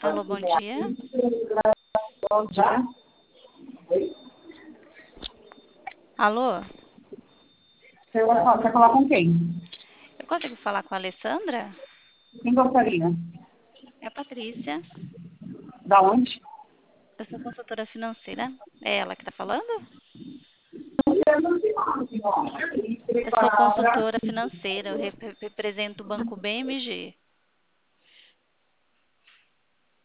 Alô, bom dia. Bom dia. Alô, Quer falar com quem? eu consigo falar com a Alessandra? Quem gostaria? É a Patrícia. Da onde? Eu sou consultora financeira. É ela que está falando? Eu sou consultora financeira. Eu represento o Banco BMG.